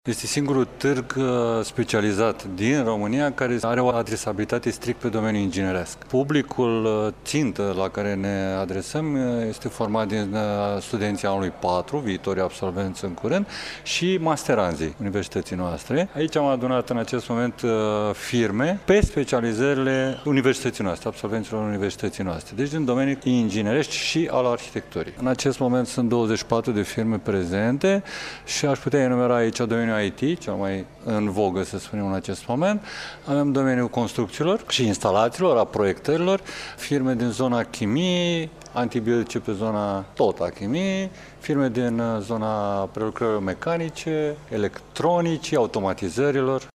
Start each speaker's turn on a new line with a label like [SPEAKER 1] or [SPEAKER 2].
[SPEAKER 1] Este singurul târg specializat din România care are o adresabilitate strict pe domeniul ingineresc. Publicul țintă la care ne adresăm este format din studenții anului 4, viitorii absolvenți în curând, și masteranzii universității noastre. Aici am adunat în acest moment firme pe specializările universității noastre, absolvenților universității noastre, deci din domeniul inginerești și al arhitecturii. În acest moment sunt 24 de firme prezente și aș putea enumera aici domeniul IT, cel mai în vogă, să spunem, în acest moment. Avem domeniul construcțiilor și instalațiilor, a proiectărilor, firme din zona chimiei, antibiotice pe zona tot a chimiei, firme din zona prelucrărilor mecanice, electronice, automatizărilor.